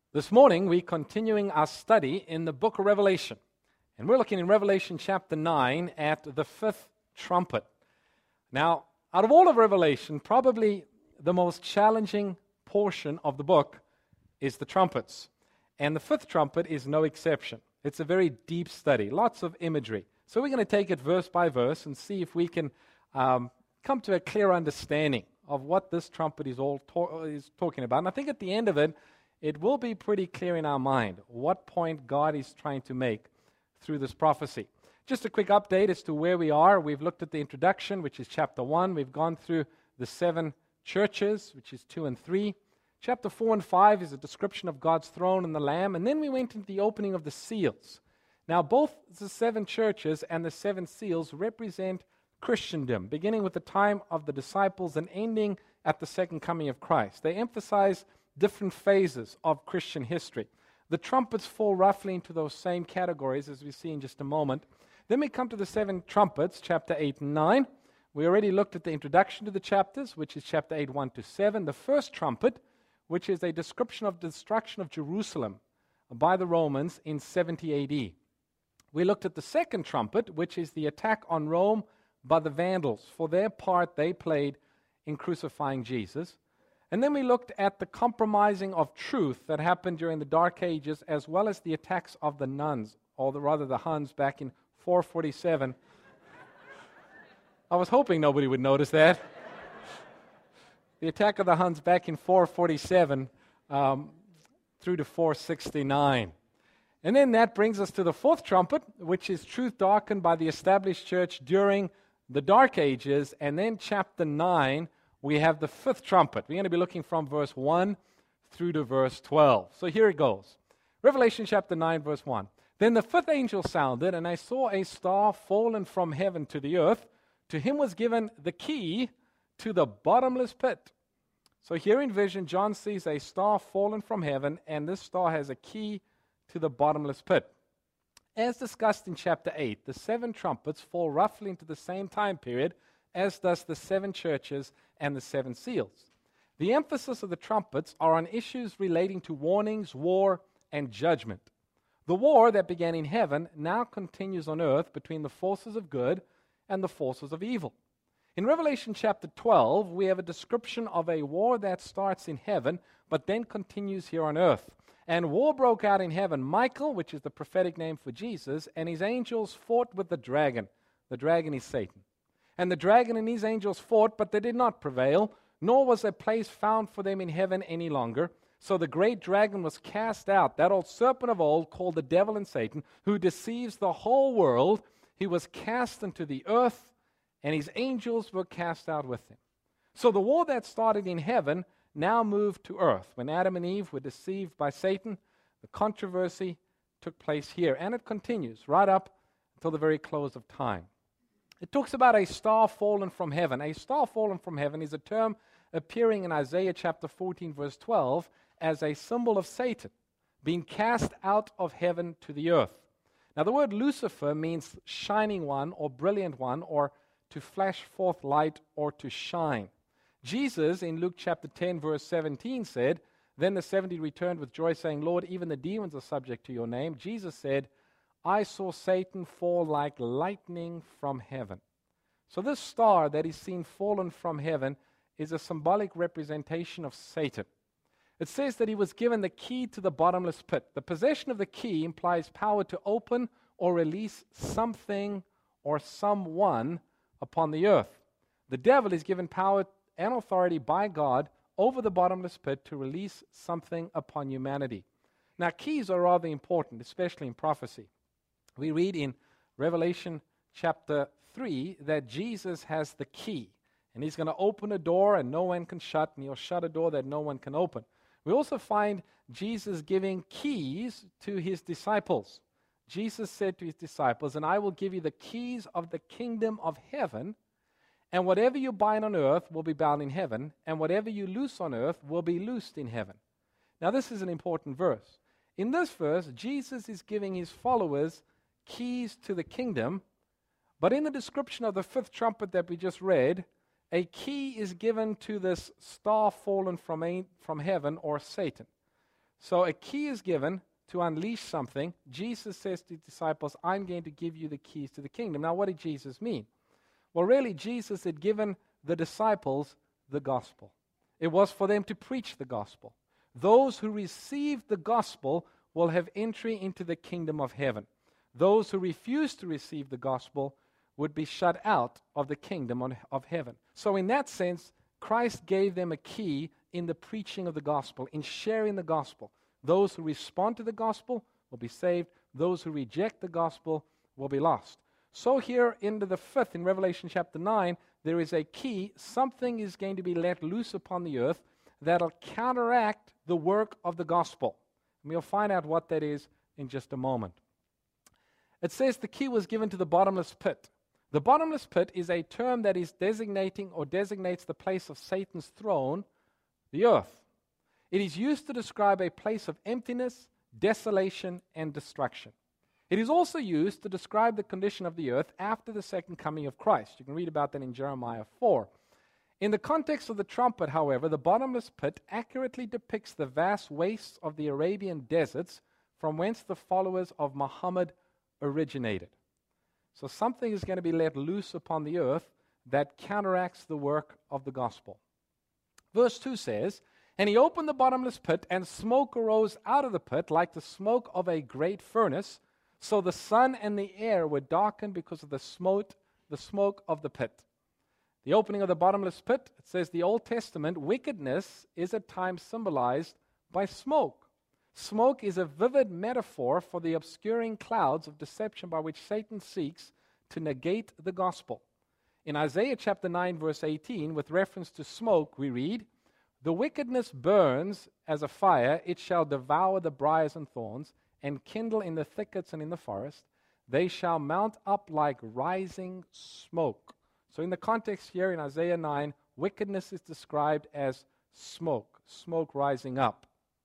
This morning, we're continuing our study in the book of Revelation. And we're looking in Revelation chapter 9 at the fifth trumpet. Now, out of all of Revelation, probably the most challenging portion of the book is the trumpets. And the fifth trumpet is no exception. It's a very deep study, lots of imagery. So we're going to take it verse by verse and see if we can come to a clear understanding of what this trumpet is talking about. And I think at the end of it, it will be pretty clear in our mind what point God is trying to make through this prophecy. Just a quick update as to where we are. We've looked at the introduction, which is chapter 1. We've gone through the 7 churches, which is 2 and 3. Chapter 4 and 5 is a description of God's throne and the Lamb. And then we went into the opening of the seals. Now, both the 7 churches and the 7 seals represent Christendom, beginning with the time of the disciples and ending at the second coming of Christ. They emphasize different phases of Christian history. The trumpets fall roughly into those same categories as we see in just a moment. Then we come to the 7 trumpets, chapter 8 and 9. We already looked at the introduction to the chapters, which is chapter 8, 1 to 7. The first trumpet, which is a description of the destruction of Jerusalem by the Romans in 70 AD. We looked at the second trumpet, which is the attack on Rome by the Vandals for their part they played in crucifying Jesus. And then we looked at the compromising of truth that happened during the Dark Ages, as well as the attacks of the nuns, or rather the Huns, back in 447. I was hoping nobody would notice that. The attack of the Huns back in 447 through to 469. And then that brings us to the fourth trumpet, which is truth darkened by the established church during the Dark Ages. And then chapter 9, we have the fifth trumpet. We're going to be looking from verse 1 through to verse 12. So here it goes. Revelation chapter 9, verse 1. Then the fifth angel sounded, and I saw a star fallen from heaven to the earth. To him was given the key to the bottomless pit. So here in vision, John sees a star fallen from heaven, and this star has a key to the bottomless pit. As discussed in chapter 8, the 7 trumpets fall roughly into the same time period as does the 7 churches and the 7 seals. The emphasis of the trumpets are on issues relating to warnings, war, and judgment. The war that began in heaven now continues on earth between the forces of good and the forces of evil. In Revelation chapter 12, we have a description of a war that starts in heaven, but then continues here on earth. And war broke out in heaven. Michael, which is the prophetic name for Jesus, and his angels fought with the dragon. The dragon is Satan. And the dragon and his angels fought, but they did not prevail, nor was a place found for them in heaven any longer. So the great dragon was cast out, that old serpent of old called the devil and Satan, who deceives the whole world. He was cast into the earth, and his angels were cast out with him. So the war that started in heaven now moved to earth. When Adam and Eve were deceived by Satan, the controversy took place here, and it continues right up until the very close of time. It talks about a star fallen from heaven. A star fallen from heaven is a term appearing in Isaiah chapter 14, verse 12, as a symbol of Satan being cast out of heaven to the earth. Now, the word Lucifer means shining one or brilliant one, or to flash forth light or to shine. Jesus, in Luke chapter 10, verse 17, said, Then the 70 returned with joy, saying, Lord, even the demons are subject to your name. Jesus said, I saw Satan fall like lightning from heaven. So this star that is seen fallen from heaven is a symbolic representation of Satan. It says that he was given the key to the bottomless pit. The possession of the key implies power to open or release something or someone upon the earth. The devil is given power and authority by God over the bottomless pit to release something upon humanity. Now, keys are rather important, especially in prophecy. We read in Revelation chapter 3 that Jesus has the key, and he's going to open a door and no one can shut, and he'll shut a door that no one can open. We also find Jesus giving keys to his disciples. Jesus said to his disciples, And I will give you the keys of the kingdom of heaven, and whatever you bind on earth will be bound in heaven, and whatever you loose on earth will be loosed in heaven. Now, this is an important verse. In this verse, Jesus is giving his followers keys to the kingdom, but in the description of the fifth trumpet that we just read, a key is given to this star fallen from heaven, or Satan. So a key is given to unleash something. Jesus says to his disciples, I'm going to give you the keys to the kingdom. Now, what did Jesus mean? Well, really, Jesus had given the disciples the gospel. It was for them to preach the gospel. Those who received the gospel will have entry into the kingdom of heaven. Those who refuse to receive the gospel would be shut out of the kingdom of heaven. So in that sense, Christ gave them a key in the preaching of the gospel, in sharing the gospel. Those who respond to the gospel will be saved. Those who reject the gospel will be lost. So here into the 5th, in Revelation chapter 9, there is a key. Something is going to be let loose upon the earth that'll counteract the work of the gospel. And we'll find out what that is in just a moment. It says the key was given to the bottomless pit. The bottomless pit is a term that is designating or designates the place of Satan's throne, the earth. It is used to describe a place of emptiness, desolation, and destruction. It is also used to describe the condition of the earth after the second coming of Christ. You can read about that in Jeremiah 4. In the context of the trumpet, however, the bottomless pit accurately depicts the vast wastes of the Arabian deserts from whence the followers of Muhammad originated. So something is going to be let loose upon the earth that counteracts the work of the gospel. Verse 2 says, And he opened the bottomless pit, and smoke arose out of the pit like the smoke of a great furnace. So the sun and the air were darkened because of the smoke of the pit. The opening of the bottomless pit, it says the Old Testament, wickedness is at times symbolized by smoke. Smoke is a vivid metaphor for the obscuring clouds of deception by which Satan seeks to negate the gospel. In Isaiah chapter 9, verse 18, with reference to smoke, we read, The wickedness burns as a fire, it shall devour the briars and thorns, and kindle in the thickets and in the forest. They shall mount up like rising smoke. So in the context here in Isaiah 9, wickedness is described as smoke rising up.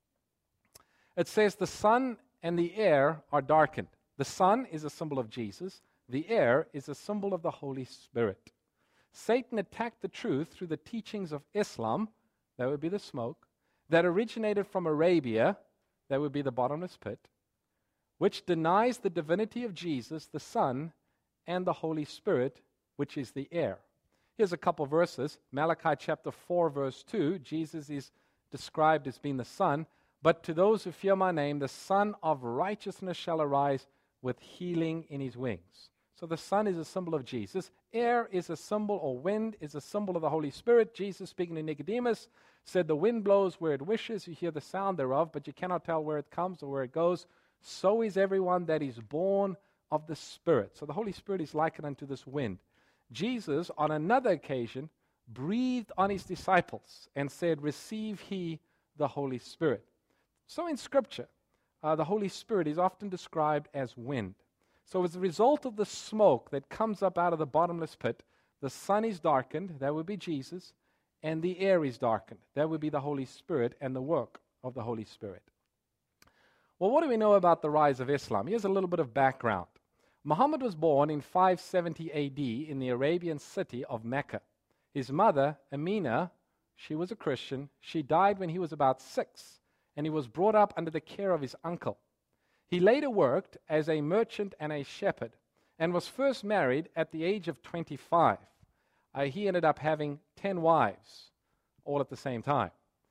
It says the sun and the air are darkened. The sun is a symbol of Jesus. The air is a symbol of the Holy Spirit. Satan attacked the truth through the teachings of Islam, that would be the smoke, that originated from Arabia, that would be the bottomless pit, which denies the divinity of Jesus, the Son, and the Holy Spirit, which is the air. Here's a couple verses. Malachi chapter 4, verse 2, Jesus is described as being the Son. But to those who fear my name, the Son of righteousness shall arise with healing in his wings. So the sun is a symbol of Jesus. Air is a symbol, or wind is a symbol of the Holy Spirit. Jesus, speaking to Nicodemus, said, The wind blows where it wishes. You hear the sound thereof, but you cannot tell where it comes or where it goes. So is everyone that is born of the Spirit. So the Holy Spirit is likened unto this wind. Jesus, on another occasion, breathed on his disciples and said, Receive ye the Holy Spirit. So in Scripture, the Holy Spirit is often described as wind. So as a result of the smoke that comes up out of the bottomless pit, the sun is darkened, that would be Jesus, and the air is darkened, that would be the Holy Spirit and the work of the Holy Spirit. Well, what do we know about the rise of Islam? Here's a little bit of background. Muhammad was born in 570 AD in the Arabian city of Mecca. His mother, Amina, she was a Christian. She died when he was about 6, and he was brought up under the care of his uncle. He later worked as a merchant and a shepherd, and was first married at the age of 25. He ended up having 10 wives, all at the same time.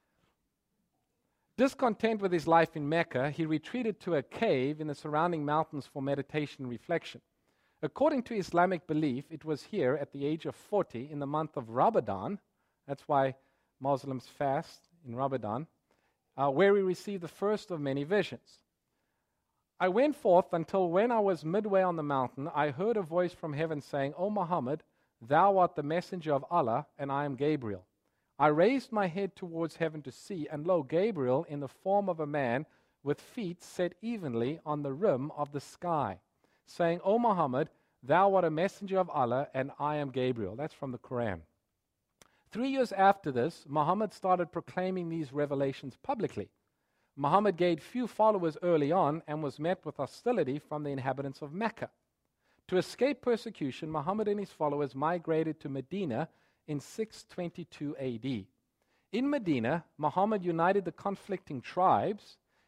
Discontent with his life in Mecca, he retreated to a cave in the surrounding mountains for meditation and reflection. According to Islamic belief, it was here at the age of 40 in the month of Ramadan, that's why Muslims fast in Ramadan, where he received the first of many visions. I went forth until when I was midway on the mountain, I heard a voice from heaven saying, O Muhammad, thou art the messenger of Allah, and I am Gabriel. I raised my head towards heaven to see, and lo, Gabriel, in the form of a man, with feet set evenly on the rim of the sky, saying, O Muhammad, thou art a messenger of Allah, and I am Gabriel. That's from the Quran. 3 years after this, Muhammad started proclaiming these revelations publicly. Muhammad gained few followers early on and was met with hostility from the inhabitants of Mecca. To escape persecution, Muhammad and his followers migrated to Medina in 622 AD. In Medina, Muhammad united the conflicting tribes,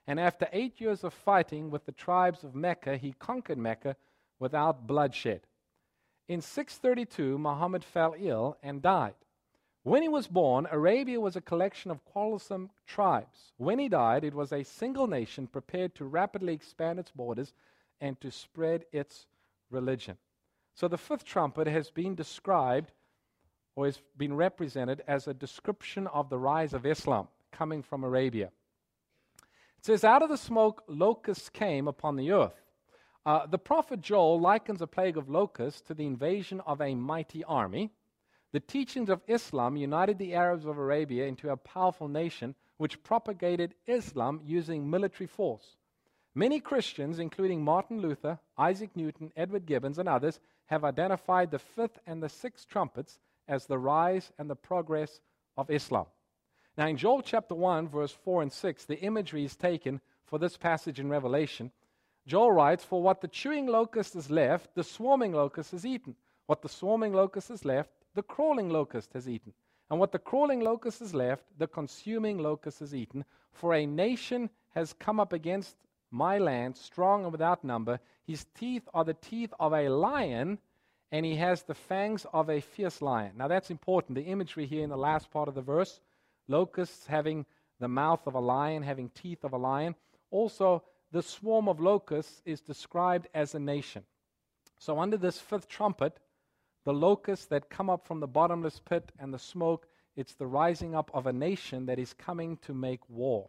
And after 8 years of fighting with the tribes of Mecca, he conquered Mecca without bloodshed. In 632, Muhammad fell ill and died. When he was born, Arabia was a collection of quarrelsome tribes. When he died, it was a single nation prepared to rapidly expand its borders and to spread its religion. So the fifth trumpet has been described, or has been represented as a description of the rise of Islam coming from Arabia. It says, out of the smoke, locusts came upon the earth. The prophet Joel likens a plague of locusts to the invasion of a mighty army. The teachings of Islam united the Arabs of Arabia into a powerful nation which propagated Islam using military force. Many Christians, including Martin Luther, Isaac Newton, Edward Gibbons, and others, have identified the fifth and the sixth trumpets as the rise and the progress of Islam. Now, in Joel chapter 1, verse 4 and 6, the imagery is taken for this passage in Revelation. Joel writes, for what the chewing locust has left, the swarming locust has eaten. What the swarming locust has left, the crawling locust has eaten. And what the crawling locust has left, the consuming locust has eaten. For a nation has come up against my land, strong and without number. His teeth are the teeth of a lion, and he has the fangs of a fierce lion. Now that's important. The imagery here in the last part of the verse, locusts having the mouth of a lion, having teeth of a lion. Also, the swarm of locusts is described as a nation. So under this fifth trumpet, the locusts that come up from the bottomless pit and the smoke, it's the rising up of a nation that is coming to make war.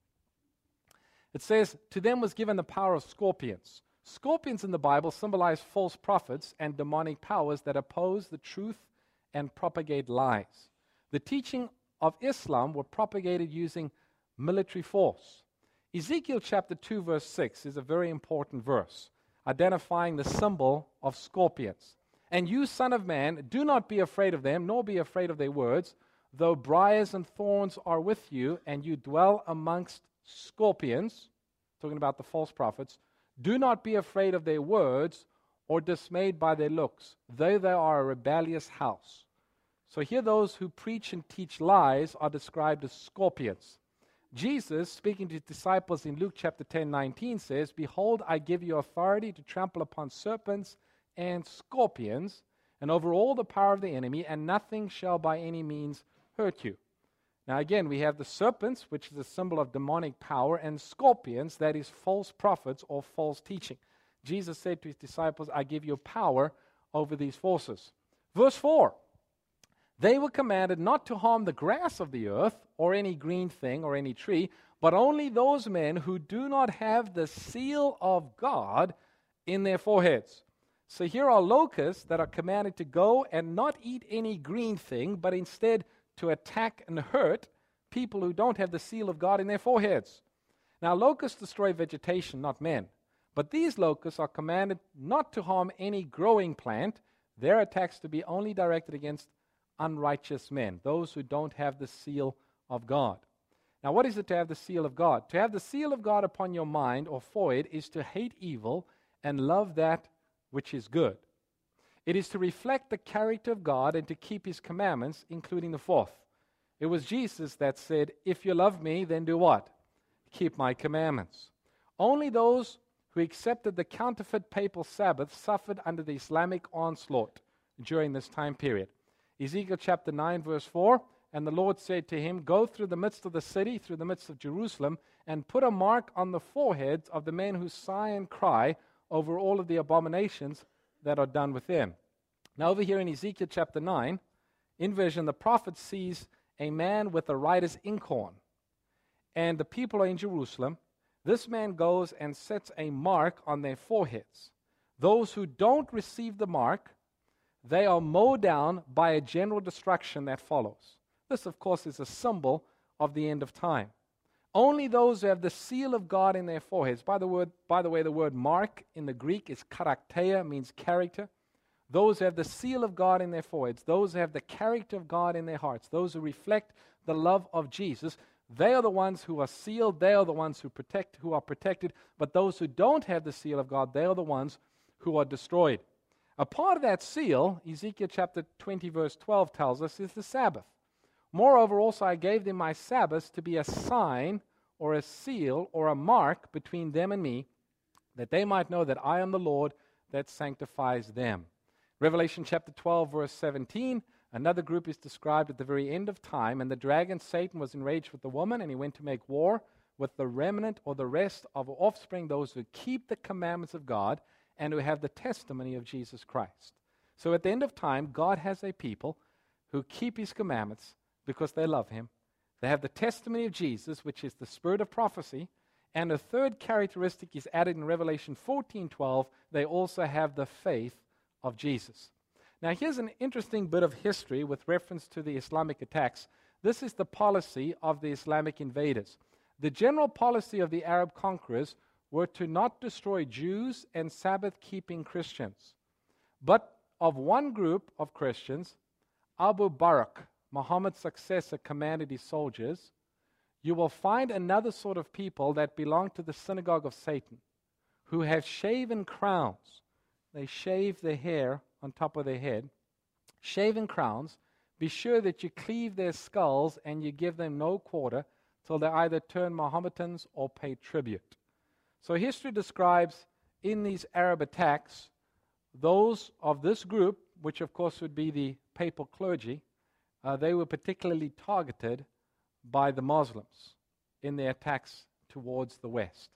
It says, to them was given the power of scorpions. Scorpions in the Bible symbolize false prophets and demonic powers that oppose the truth and propagate lies. The teaching of Islam were propagated using military force. Ezekiel chapter 2 verse 6 is a very important verse, identifying the symbol of scorpions. And you, son of man, do not be afraid of them, nor be afraid of their words, though briars and thorns are with you, and you dwell amongst scorpions, talking about the false prophets, do not be afraid of their words or dismayed by their looks, though they are a rebellious house. So here those who preach and teach lies are described as scorpions. Jesus, speaking to his disciples in Luke chapter 10:19, says, behold, I give you authority to trample upon serpents and scorpions, and over all the power of the enemy, and nothing shall by any means hurt you. Now again, we have the serpents, which is a symbol of demonic power, and scorpions, that is false prophets or false teaching. Jesus said to his disciples, I give you power over these forces. Verse 4, they were commanded not to harm the grass of the earth, or any green thing, or any tree, but only those men who do not have the seal of God in their foreheads. So here are locusts that are commanded to go and not eat any green thing, but instead to attack and hurt people who don't have the seal of God in their foreheads. Now, locusts destroy vegetation, not men. But these locusts are commanded not to harm any growing plant. Their attacks to be only directed against unrighteous men, those who don't have the seal of God. Now, what is it to have the seal of God? To have the seal of God upon your mind or forehead is to hate evil and love that which is good. It is to reflect the character of God and to keep his commandments, including the fourth. It was Jesus that said, if you love me, then do what? Keep my commandments. Only those who accepted the counterfeit papal Sabbath suffered under the Islamic onslaught during this time period. Ezekiel chapter 9 verse 4, and the Lord said to him, go through the midst of the city, through the midst of Jerusalem, and put a mark on the foreheads of the men who sigh and cry over all of the abominations that are done with them. Now over here in Ezekiel chapter 9, in vision, the prophet sees a man with a writer's inkhorn, and the people are in Jerusalem. This man goes and sets a mark on their foreheads. Those who don't receive the mark, they are mowed down by a general destruction that follows. This, of course, is a symbol of the end of time. Only those who have the seal of God in their foreheads. By the way, the word mark in the Greek is karakteia, means character. Those who have the seal of God in their foreheads, those who have the character of God in their hearts, those who reflect the love of Jesus, they are the ones who are sealed, they are the ones who are protected, but those who don't have the seal of God, they are the ones who are destroyed. A part of that seal, Ezekiel chapter 20 verse 12 tells us, is the Sabbath. Moreover, also I gave them my Sabbaths to be a sign or a seal or a mark between them and me, that they might know that I am the Lord that sanctifies them. Revelation chapter 12, verse 17, another group is described at the very end of time, and the dragon, Satan, was enraged with the woman, and he went to make war with the remnant or the rest of her offspring, those who keep the commandments of God and who have the testimony of Jesus Christ. So at the end of time, God has a people who keep his commandments because they love him. They have the testimony of Jesus, which is the spirit of prophecy. And a third characteristic is added in Revelation 14:12. They also have the faith of Jesus. Now here's an interesting bit of history with reference to the Islamic attacks. This is the policy of the Islamic invaders. The general policy of the Arab conquerors were to not destroy Jews and Sabbath-keeping Christians, but of one group of Christians, Abu Barak, Muhammad's successor, commanded his soldiers. You will find another sort of people that belong to the synagogue of Satan, who have shaven crowns. They shave their hair on top of their head. Shaven crowns. Be sure that you cleave their skulls and you give them no quarter till they either turn Mohammedans or pay tribute. So history describes in these Arab attacks those of this group, which of course would be the papal clergy. They were particularly targeted by the Muslims in their attacks towards the West.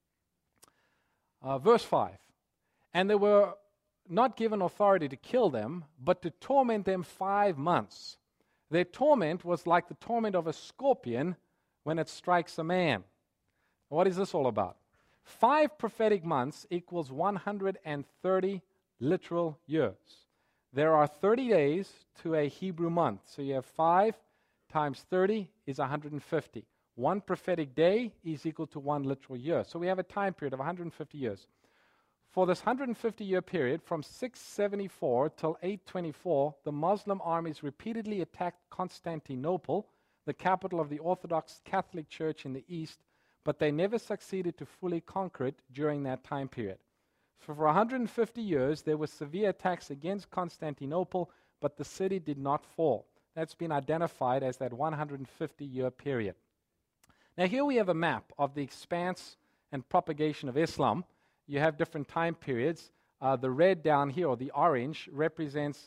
Verse 5, and they were not given authority to kill them, but to torment them 5 months. Their torment was like the torment of a scorpion when it strikes a man. What is this all about? 5 prophetic months equals 130 literal years. There are 30 days to a Hebrew month. So you have 5 times 30 is 150. 1 prophetic day is equal to 1 literal year. So we have a time period of 150 years. For this 150-year period, from 674 till 824, the Muslim armies repeatedly attacked Constantinople, the capital of the Orthodox Catholic Church in the east, but they never succeeded to fully conquer it during that time period. So for 150 years, there were severe attacks against Constantinople, but the city did not fall. That's been identified as that 150-year period. Now here we have a map of the expanse and propagation of Islam. You have different time periods. The red down here, or the orange, represents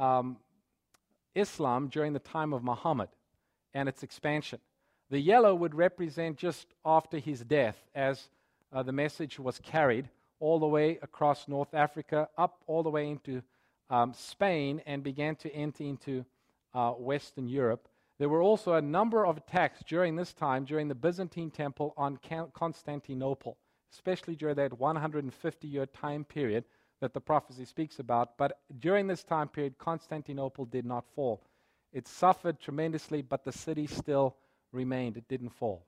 Islam during the time of Muhammad and its expansion. The yellow would represent just after his death, as the message was carried all the way across North Africa, up all the way into Spain, and began to enter into Western Europe. There were also a number of attacks during this time, during the Byzantine Temple on Constantinople, especially during that 150-year time period that the prophecy speaks about. But during this time period, Constantinople did not fall. It suffered tremendously, but the city still remained. It didn't fall.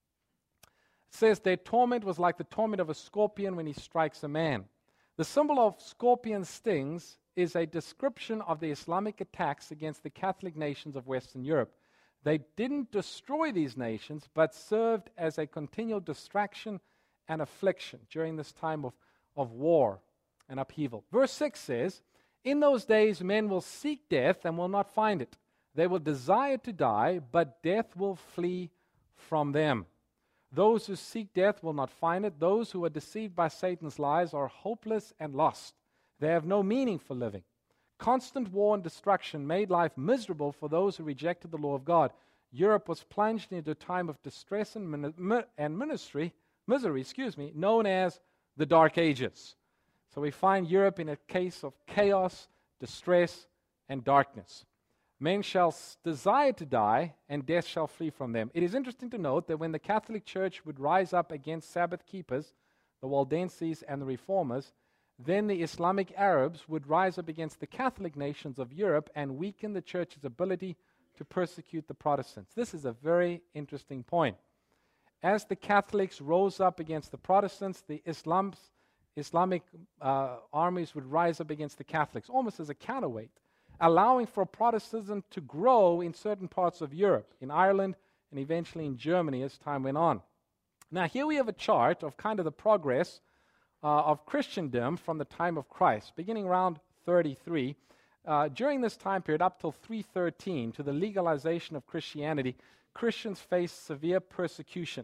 It says their torment was like the torment of a scorpion when he strikes a man. The symbol of scorpion stings is a description of the Islamic attacks against the Catholic nations of Western Europe. They didn't destroy these nations, but served as a continual distraction and affliction during this time of war and upheaval. Verse 6 says, in those days men will seek death and will not find it. They will desire to die, but death will flee from them. Those who seek death will not find it. Those who are deceived by Satan's lies are hopeless and lost. They have no meaning for living. Constant war and destruction made life miserable for those who rejected the law of God. Europe was plunged into a time of distress and misery, known as the Dark Ages. So we find Europe in a case of chaos, distress, and darkness. Men shall desire to die, and death shall flee from them. It is interesting to note that when the Catholic Church would rise up against Sabbath keepers, the Waldenses and the Reformers, then the Islamic Arabs would rise up against the Catholic nations of Europe and weaken the church's ability to persecute the Protestants. This is a very interesting point. As the Catholics rose up against the Protestants, the Islamic armies would rise up against the Catholics, almost as a counterweight, allowing for Protestantism to grow in certain parts of Europe, in Ireland, and eventually in Germany as time went on. Now here we have a chart of kind of the progress of Christendom from the time of Christ, beginning around 33. During this time period, up till 313, to the legalization of Christianity, Christians faced severe persecution.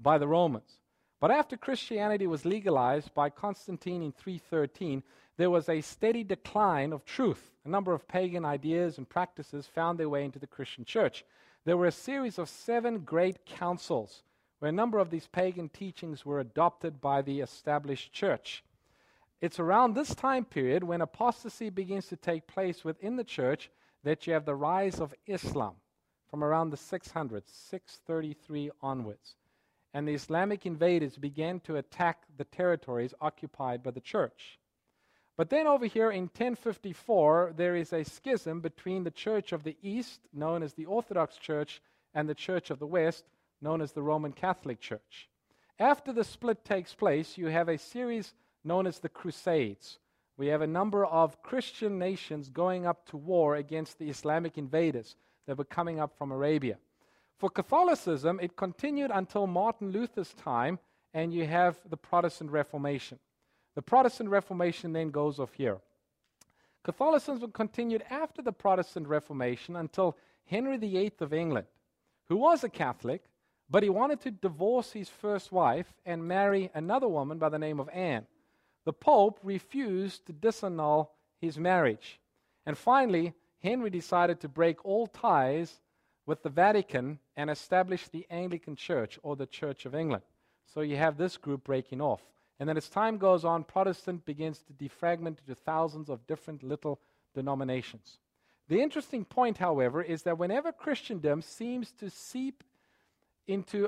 by the Romans. But after Christianity was legalized by Constantine in 313, there was a steady decline of truth. A number of pagan ideas and practices found their way into the Christian church. There were a series of 7 great councils where a number of these pagan teachings were adopted by the established church. It's around this time period when apostasy begins to take place within the church that you have the rise of Islam from around the 600s, 633 onwards. And the Islamic invaders began to attack the territories occupied by the church. But then over here in 1054, there is a schism between the Church of the East, known as the Orthodox Church, and the Church of the West, known as the Roman Catholic Church. After the split takes place, you have a series known as the Crusades. We have a number of Christian nations going up to war against the Islamic invaders that were coming up from Arabia. For Catholicism, it continued until Martin Luther's time, and you have the Protestant Reformation. The Protestant Reformation then goes off here. Catholicism continued after the Protestant Reformation until Henry VIII of England, who was a Catholic, but he wanted to divorce his first wife and marry another woman by the name of Anne. The Pope refused to disannul his marriage. And finally, Henry decided to break all ties with the Vatican and establish the Anglican Church, or the Church of England. So you have this group breaking off. And then as time goes on, Protestant begins to defragment into thousands of different little denominations. The interesting point, however, is that whenever Christendom seems to seep into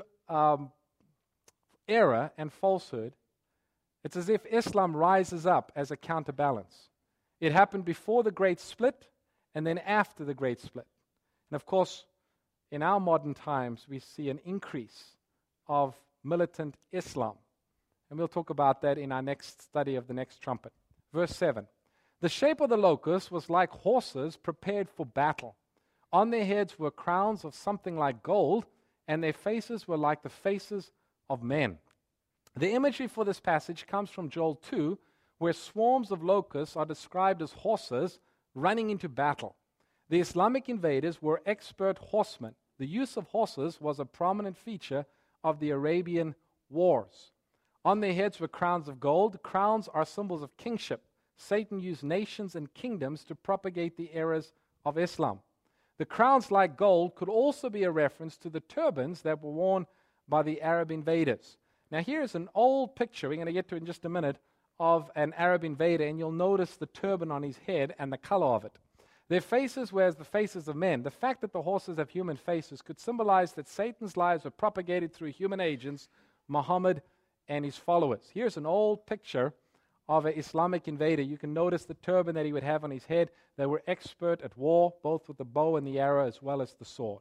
error and falsehood, it's as if Islam rises up as a counterbalance. It happened before the Great Split and then after the Great Split. And of course, in our modern times, we see an increase of militant Islam. And we'll talk about that in our next study of the next trumpet. Verse 7. The shape of the locusts was like horses prepared for battle. On their heads were crowns of something like gold, and their faces were like the faces of men. The imagery for this passage comes from Joel 2, where swarms of locusts are described as horses running into battle. The Islamic invaders were expert horsemen. The use of horses was a prominent feature of the Arabian wars. On their heads were crowns of gold. Crowns are symbols of kingship. Satan used nations and kingdoms to propagate the errors of Islam. The crowns like gold could also be a reference to the turbans that were worn by the Arab invaders. Now here's an old picture, we're going to get to it in just a minute, of an Arab invader, and you'll notice the turban on his head and the color of it. Their faces were as the faces of men. The fact that the horses have human faces could symbolize that Satan's lies were propagated through human agents, Muhammad and his followers. Here's an old picture of an Islamic invader. You can notice the turban that he would have on his head. They were expert at war, both with the bow and the arrow, as well as the sword.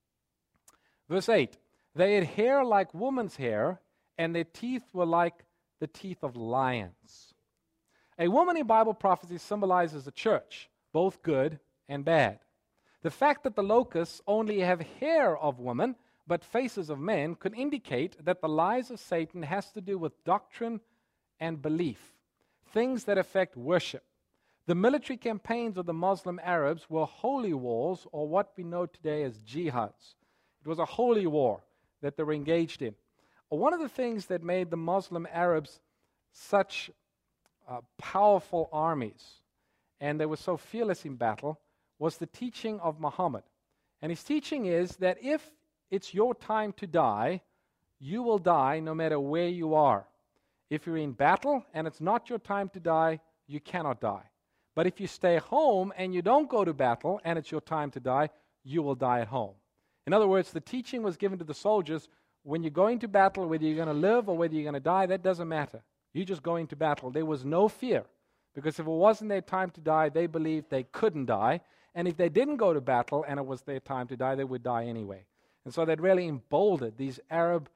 Verse 8, they had hair like woman's hair, and their teeth were like the teeth of lions. A woman in Bible prophecy symbolizes the church, both good and bad. The fact that the locusts only have hair of women, but faces of men, could indicate that the lies of Satan has to do with doctrine and belief, things that affect worship. The military campaigns of the Muslim Arabs were holy wars, or what we know today as jihads. It was a holy war that they were engaged in. One of the things that made the Muslim Arabs such powerful armies, and they were so fearless in battle, was the teaching of Muhammad. And his teaching is that if it's your time to die, you will die no matter where you are. If you're in battle and it's not your time to die, you cannot die. But if you stay home and you don't go to battle and it's your time to die, you will die at home. In other words, the teaching was given to the soldiers, when you're going to battle, whether you're going to live or whether you're going to die, that doesn't matter. You just go into battle. There was no fear, because if it wasn't their time to die, they believed they couldn't die. And if they didn't go to battle and it was their time to die, they would die anyway. And so that really emboldened these Arab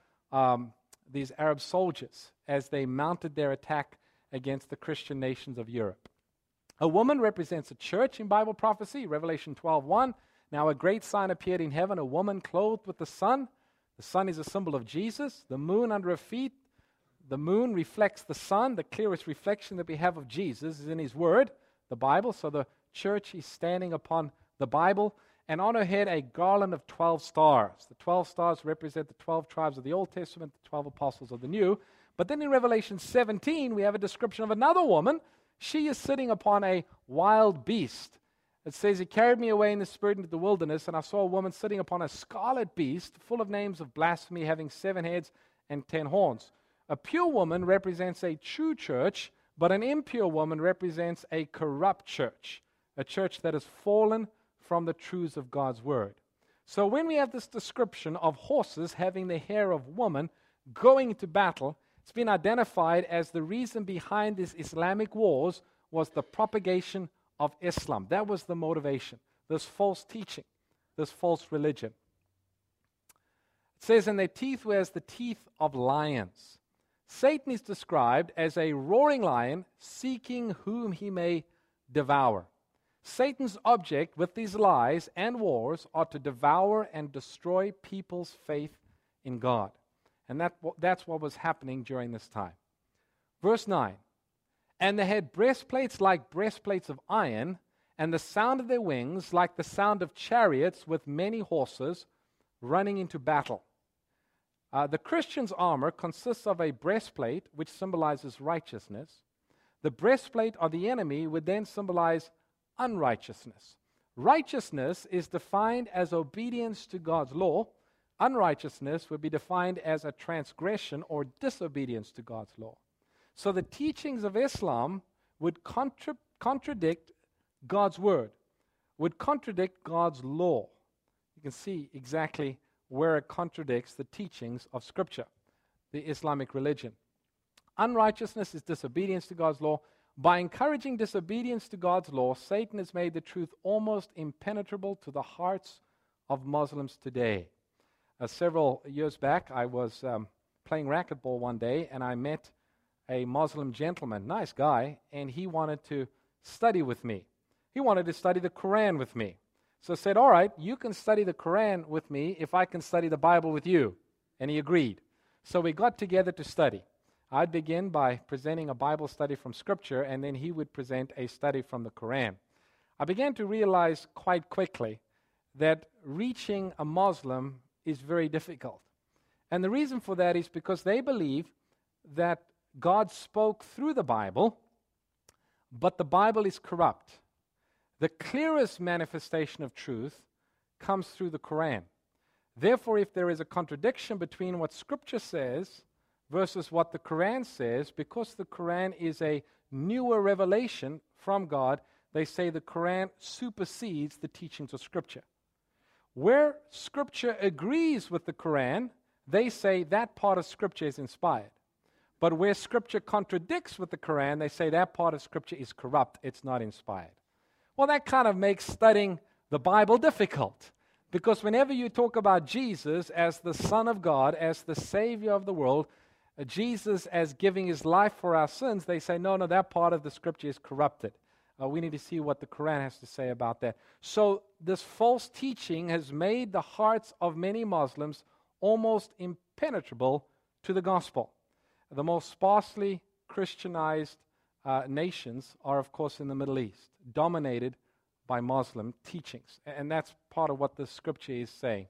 soldiers as they mounted their attack against the Christian nations of Europe. A woman represents a church in Bible prophecy, Revelation 12:1. Now a great sign appeared in heaven, a woman clothed with the sun. The sun is a symbol of Jesus. The moon under her feet. The moon reflects the sun. The clearest reflection that we have of Jesus is in His Word, the Bible. So the church is standing upon the Bible. and on her head a garland of 12 stars. The 12 stars represent the 12 tribes of the Old Testament, the 12 apostles of the New. But then in Revelation 17, we have a description of another woman. She is sitting upon a wild beast. It says, he carried me away in the spirit into the wilderness, and I saw a woman sitting upon a scarlet beast, full of names of blasphemy, having 7 heads and 10 horns. A pure woman represents a true church, but an impure woman represents a corrupt church, a church that has fallen from the truths of God's word. So when we have this description of horses having the hair of woman going into battle, it's been identified as the reason behind these Islamic wars was the propagation of Islam. That was the motivation, this false teaching, this false religion. It says, and their teeth were as the teeth of lions. Satan is described as a roaring lion seeking whom he may devour. Satan's object with these lies and wars are to devour and destroy people's faith in God. And that's what was happening during this time. Verse 9, and they had breastplates like breastplates of iron, and the sound of their wings like the sound of chariots with many horses running into battle. The Christian's armor consists of a breastplate, which symbolizes righteousness. The breastplate of the enemy would then symbolize unrighteousness. Righteousness is defined as obedience to God's law. Unrighteousness would be defined as a transgression or disobedience to God's law. So the teachings of Islam would contradict God's word, would contradict God's law. You can see exactly where it contradicts the teachings of Scripture, the Islamic religion. Unrighteousness is disobedience to God's law. By encouraging disobedience to God's law, Satan has made the truth almost impenetrable to the hearts of Muslims today. Several years back, I was playing racquetball one day, and I met a Muslim gentleman, nice guy, and he wanted to study with me. He wanted to study the Quran with me. So I said, all right, you can study the Quran with me if I can study the Bible with you. And he agreed. So we got together to study. I'd begin by presenting a Bible study from Scripture, and then he would present a study from the Quran. I began to realize quite quickly that reaching a Muslim is very difficult. And the reason for that is because they believe that God spoke through the Bible, but the Bible is corrupt. The clearest manifestation of truth comes through the Quran. Therefore, if there is a contradiction between what Scripture says versus what the Quran says, because the Quran is a newer revelation from God, they say the Quran supersedes the teachings of Scripture. Where Scripture agrees with the Quran, they say that part of Scripture is inspired. But where Scripture contradicts with the Quran, they say that part of Scripture is corrupt, it's not inspired. Well, that kind of makes studying the Bible difficult, because whenever you talk about Jesus as the Son of God, as the Savior of the world, Jesus as giving his life for our sins, they say, no, that part of the Scripture is corrupted. We need to see what the Quran has to say about that. So this false teaching has made the hearts of many Muslims almost impenetrable to the gospel. The most sparsely Christianized nations are, of course, in the Middle East, dominated by Muslim teachings. And that's part of what the Scripture is saying.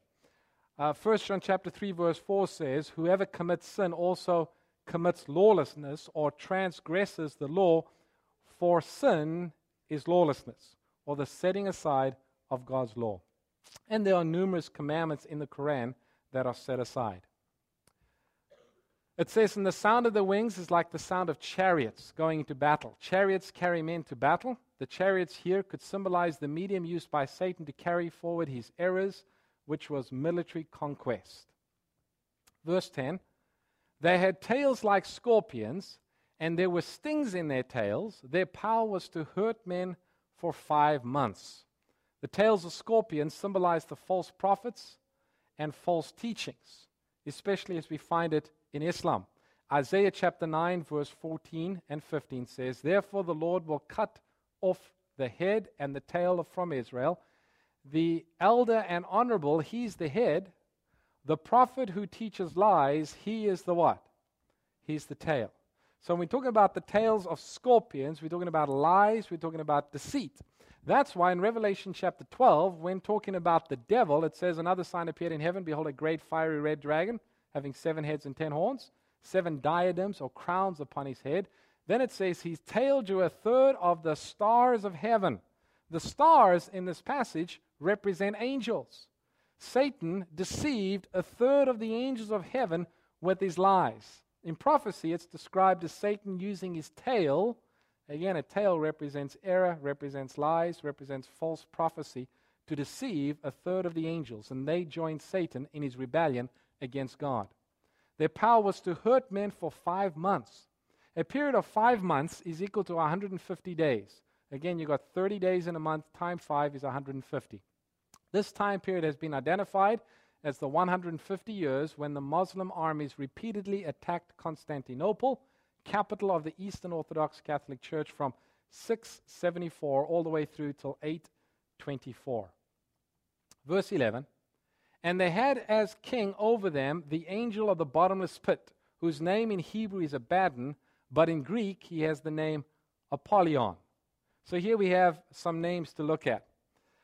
1 John chapter 3, verse 4 says, whoever commits sin also commits lawlessness or transgresses the law, for sin is lawlessness, or the setting aside of God's law. And there are numerous commandments in the Quran that are set aside. It says, and the sound of the wings is like the sound of chariots going into battle. Chariots carry men to battle. The chariots here could symbolize the medium used by Satan to carry forward his errors, which was military conquest. Verse 10, they had tails like scorpions, and there were stings in their tails. Their power was to hurt men for 5 months. The tails of scorpions symbolize the false prophets and false teachings, especially as we find it in Islam. Isaiah chapter 9, verse 14 and 15 says, therefore the Lord will cut off the head and the tail from Israel. The elder and honorable, he's the head. The prophet who teaches lies, he is the what? He's the tail. So when we're talking about the tails of scorpions, we're talking about lies, we're talking about deceit. That's why in Revelation chapter 12, when talking about the devil, it says, another sign appeared in heaven. Behold, a great fiery red dragon, having 7 heads and 10 horns, 7 diadems or crowns upon his head. Then it says, his tail drew a third of the stars of heaven. The stars in this passage represent angels. Satan deceived a third of the angels of heaven with his lies. In prophecy, it's described as Satan using his tail. Again, a tail represents error, represents lies, represents false prophecy, to deceive a third of the angels. And they joined Satan in his rebellion against God. Their power was to hurt men for 5 months. A period of 5 months is equal to 150 days. Again, you've got 30 days in a month, times 5 is 150. This time period has been identified as the 150 years when the Muslim armies repeatedly attacked Constantinople, capital of the Eastern Orthodox Catholic Church, from 674 all the way through till 824. Verse 11, and they had as king over them the angel of the bottomless pit, whose name in Hebrew is Abaddon, but in Greek he has the name Apollyon. So here we have some names to look at.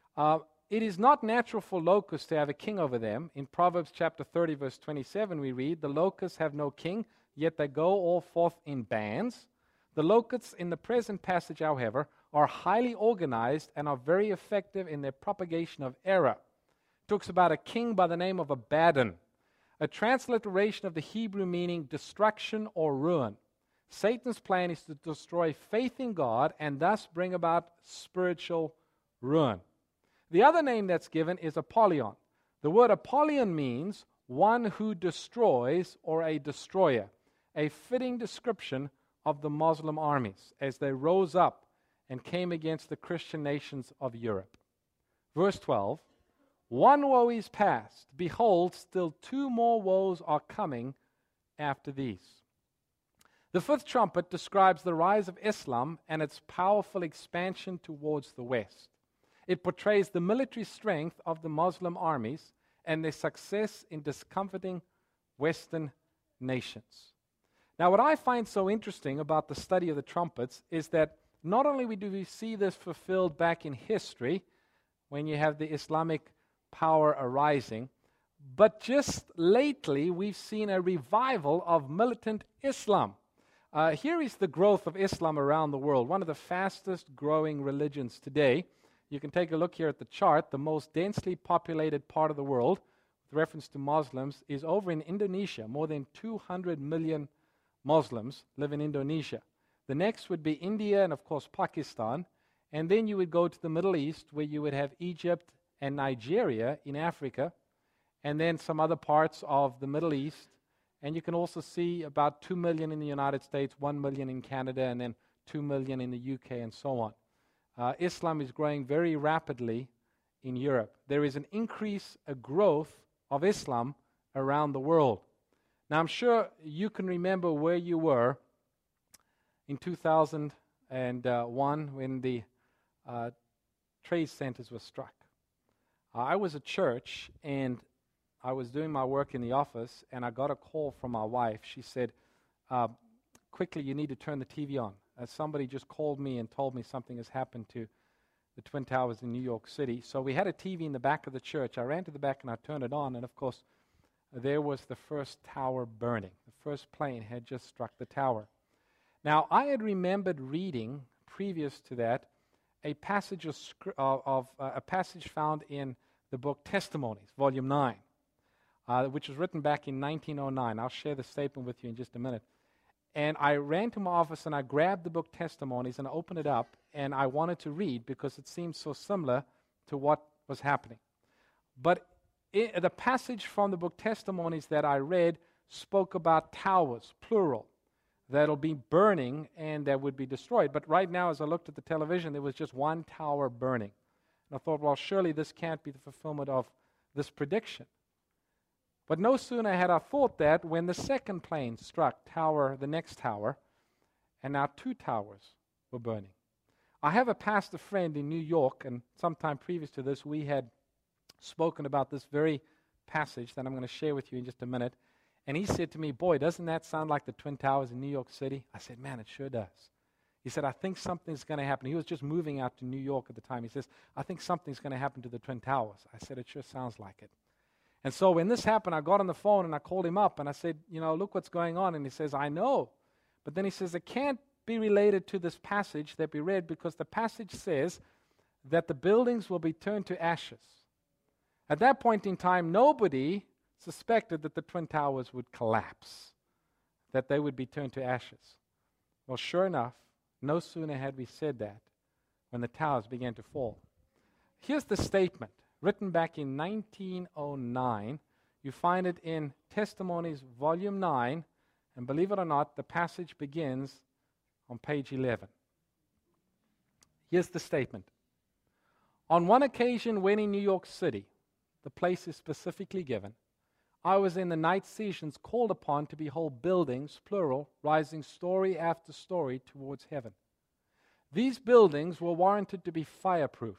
It is not natural for locusts to have a king over them. In Proverbs chapter 30, verse 27, we read, the locusts have no king, yet they go all forth in bands. The locusts in the present passage, however, are highly organized and are very effective in their propagation of error. It talks about a king by the name of Abaddon, a transliteration of the Hebrew meaning destruction or ruin. Satan's plan is to destroy faith in God and thus bring about spiritual ruin. The other name that's given is Apollyon. The word Apollyon means one who destroys or a destroyer, a fitting description of the Muslim armies as they rose up and came against the Christian nations of Europe. Verse 12, one woe is past. Behold, still 2 more woes are coming after these. The 5th trumpet describes the rise of Islam and its powerful expansion towards the West. It portrays the military strength of the Muslim armies and their success in discomfiting Western nations. Now, what I find so interesting about the study of the trumpets is that not only do we see this fulfilled back in history, when you have the Islamic power arising, but just lately we've seen a revival of militant Islam. Here is the growth of Islam around the world, one of the fastest growing religions today. You can take a look here at the chart. The most densely populated part of the world, with reference to Muslims, is over in Indonesia. More than 200 million Muslims live in Indonesia. The next would be India and, of course, Pakistan. And then you would go to the Middle East, where you would have Egypt and Nigeria in Africa, and then some other parts of the Middle East. And you can also see about 2 million in the United States, 1 million in Canada, and then 2 million in the UK, and so on. Islam is growing very rapidly in Europe. There is an increase, a growth of Islam around the world. Now, I'm sure you can remember where you were in 2001 when the trade centers were struck. I was at church, and I was doing my work in the office, and I got a call from my wife. She said, quickly, you need to turn the TV on. Somebody just called me and told me something has happened to the Twin Towers in New York City. So we had a TV in the back of the church. I ran to the back and I turned it on, and of course, there was the first tower burning. The first plane had just struck the tower. Now, I had remembered reading, previous to that, a passage a passage found in the book Testimonies, Volume 9, which was written back in 1909. I'll share the statement with you in just a minute. And I ran to my office and I grabbed the book Testimonies and I opened it up, and I wanted to read because it seemed so similar to what was happening. But the passage from the book Testimonies that I read spoke about towers, plural, that'll be burning and that would be destroyed. But right now, as I looked at the television, there was just one tower burning. And I thought, well, surely this can't be the fulfillment of this prediction. But no sooner had I thought that when the second plane struck the next tower, and now 2 towers were burning. I have a pastor friend in New York, and sometime previous to this, we had spoken about this very passage that I'm going to share with you in just a minute. And he said to me, boy, doesn't that sound like the Twin Towers in New York City? I said, man, it sure does. He said, I think something's going to happen. He was just moving out to New York at the time. He says, I think something's going to happen to the Twin Towers. I said, it sure sounds like it. And so when this happened, I got on the phone and I called him up and I said, look what's going on. And he says, I know. But then he says, it can't be related to this passage that we read, because the passage says that the buildings will be turned to ashes. At that point in time, nobody suspected that the Twin Towers would collapse, that they would be turned to ashes. Well, sure enough, no sooner had we said that when the towers began to fall. Here's the statement, written back in 1909. You find it in Testimonies, Volume 9, and believe it or not, the passage begins on page 11. Here's the statement. On one occasion when in New York City, the place is specifically given, I was in the night seasons called upon to behold buildings, plural, rising story after story towards heaven. These buildings were warranted to be fireproof.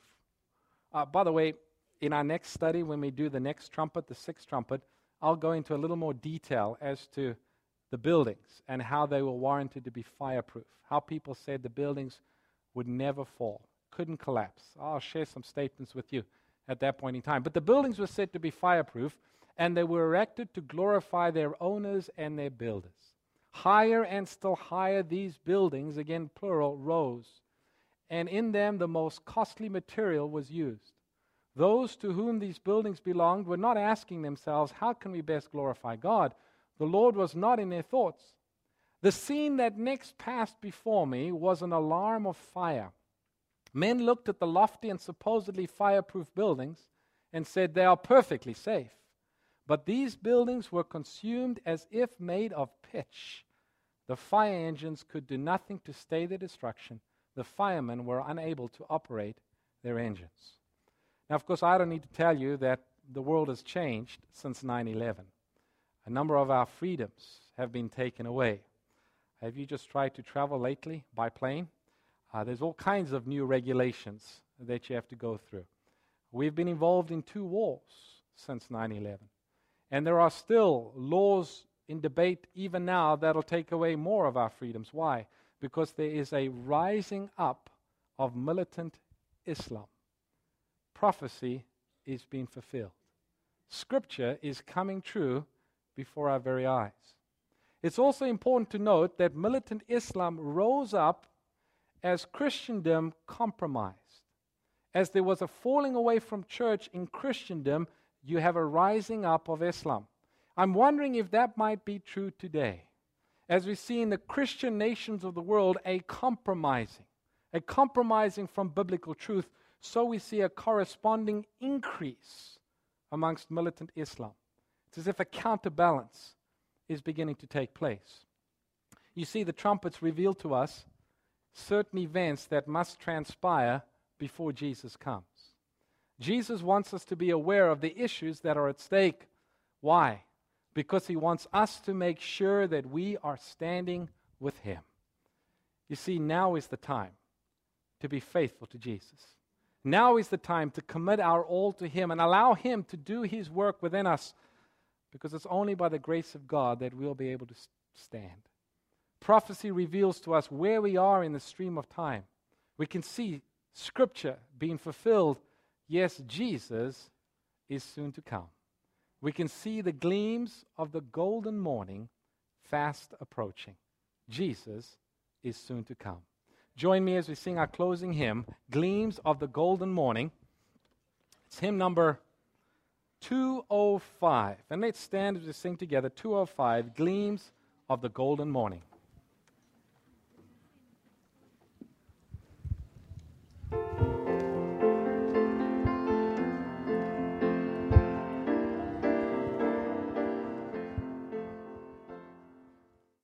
By the way, in our next study, when we do the next trumpet, the sixth trumpet, I'll go into a little more detail as to the buildings and how they were warranted to be fireproof, how people said the buildings would never fall, couldn't collapse. I'll share some statements with you at that point in time. But the buildings were said to be fireproof, and they were erected to glorify their owners and their builders. Higher and still higher these buildings, again plural, rose, and in them the most costly material was used. Those to whom these buildings belonged were not asking themselves, how can we best glorify God? The Lord was not in their thoughts. The scene that next passed before me was an alarm of fire. Men looked at the lofty and supposedly fireproof buildings and said they are perfectly safe. But these buildings were consumed as if made of pitch. The fire engines could do nothing to stay their destruction. The firemen were unable to operate their engines. Now, of course, I don't need to tell you that the world has changed since 9/11. A number of our freedoms have been taken away. Have you just tried to travel lately by plane? There's all kinds of new regulations that you have to go through. We've been involved in 2 wars since 9/11. And there are still laws in debate even now that'll take away more of our freedoms. Why? Because there is a rising up of militant Islam. Prophecy is being fulfilled. Scripture is coming true before our very eyes. It's also important to note that militant Islam rose up as Christendom compromised. As there was a falling away from church in Christendom, you have a rising up of Islam. I'm wondering if that might be true today. As we see in the Christian nations of the world, a compromising from biblical truth, so we see a corresponding increase amongst militant Islam. It's as if a counterbalance is beginning to take place. You see, the trumpets reveal to us certain events that must transpire before Jesus comes. Jesus wants us to be aware of the issues that are at stake. Why? Because he wants us to make sure that we are standing with him. You see, now is the time to be faithful to Jesus. Now is the time to commit our all to him and allow him to do his work within us, because it's only by the grace of God that we'll be able to stand. Prophecy reveals to us where we are in the stream of time. We can see Scripture being fulfilled. Yes, Jesus is soon to come. We can see the gleams of the golden morning fast approaching. Jesus is soon to come. Join me as we sing our closing hymn, Gleams of the Golden Morning. It's hymn number 205. And let's stand as we sing together, 205, Gleams of the Golden Morning.